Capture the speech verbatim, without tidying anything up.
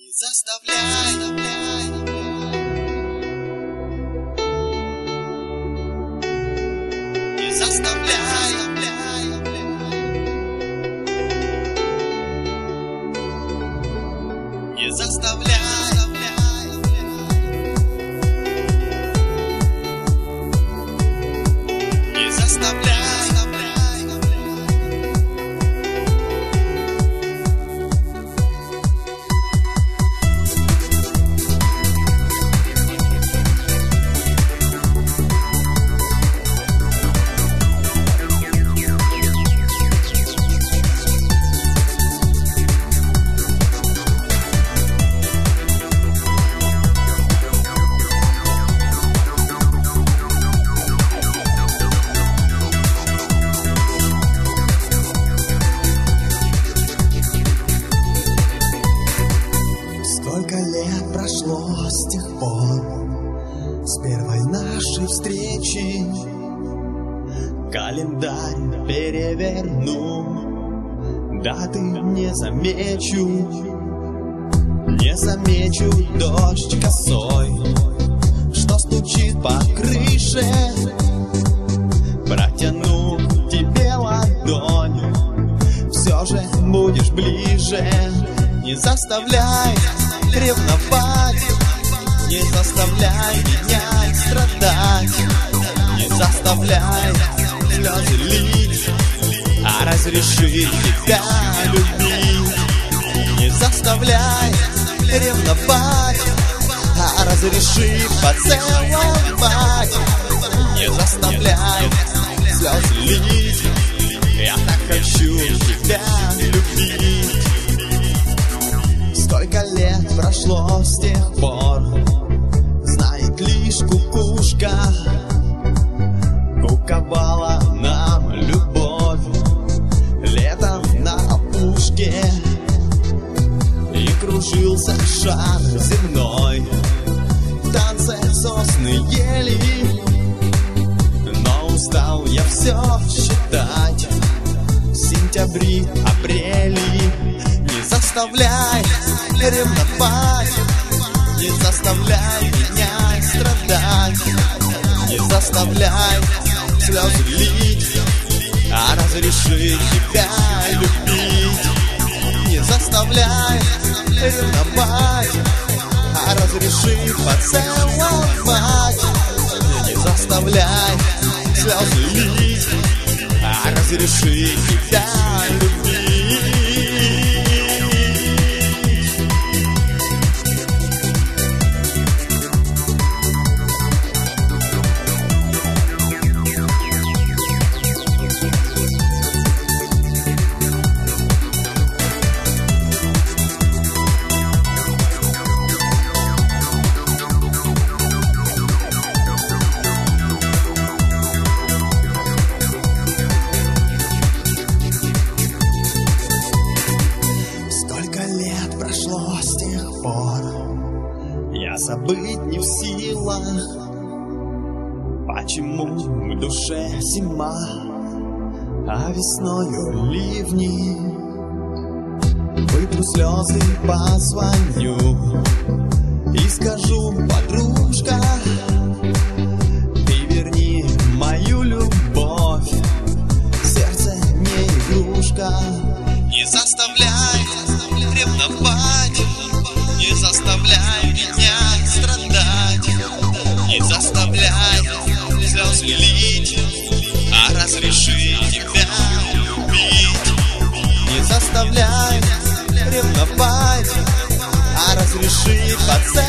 Не заставляй, не заставляй, не заставляй, не заставляй. Сколько лет прошло с тех пор, с первой нашей встречи. Календарь переверну, даты не замечу. Не замечу дождь косой, что стучит по крыше. Протяну тебе ладонь, все же будешь ближе. Не заставляй ревновать, не заставляй меня страдать, не заставляй слезы лить, а разреши тебя любить. Не заставляй ревновать, а разреши поцеловать. Не заставляй слезы лить, я так хочу тебя любить. Сколько лет прошло с тех пор, знает лишь кукушка. Куковала нам любовь летом на опушке, и кружился шар земной в танце сосны ели. Но устал я все считать, сентябри, апрели. Не заставляй ревновать, не заставляй меня страдать, не заставляй слезы лить, а разреши тебя любить. Не заставляй ревновать, а разреши поцеловать. Не заставляй слезы лить, а разреши тебя любить. Прошло с тех пор, я забыть не в силах, почему в душе зима, а весною ливни. Вытру слезы, позвоню и скажу: подружка, ты верни мою любовь, сердце не игрушка. Не заставляй ревновать, не заставляй меня страдать, не заставляй слезы лить, а разреши тебя любить. Не заставляй ревновать, а разреши поцеловать.